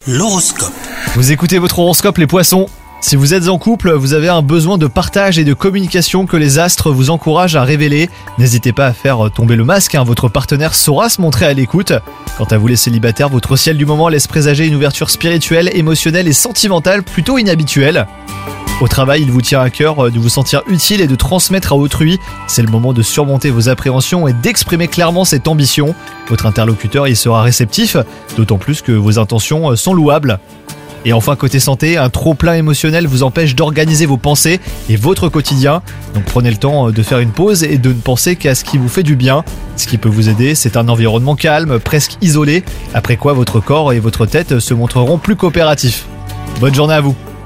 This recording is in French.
L'horoscope. Vous écoutez votre horoscope les poissons. Si vous êtes en couple, vous avez un besoin de partage et de communication que les astres vous encouragent à révéler. N'hésitez pas à faire tomber le masque, votre partenaire saura se montrer à l'écoute. Quant à vous les célibataires, votre ciel du moment laisse présager une ouverture spirituelle, émotionnelle et sentimentale plutôt inhabituelle. Au travail, il vous tient à cœur de vous sentir utile et de transmettre à autrui. C'est le moment de surmonter vos appréhensions et d'exprimer clairement cette ambition. Votre interlocuteur y sera réceptif, d'autant plus que vos intentions sont louables. Et enfin, côté santé, un trop-plein émotionnel vous empêche d'organiser vos pensées et votre quotidien. Donc prenez le temps de faire une pause et de ne penser qu'à ce qui vous fait du bien. Ce qui peut vous aider, c'est un environnement calme, presque isolé, après quoi votre corps et votre tête se montreront plus coopératifs. Bonne journée à vous!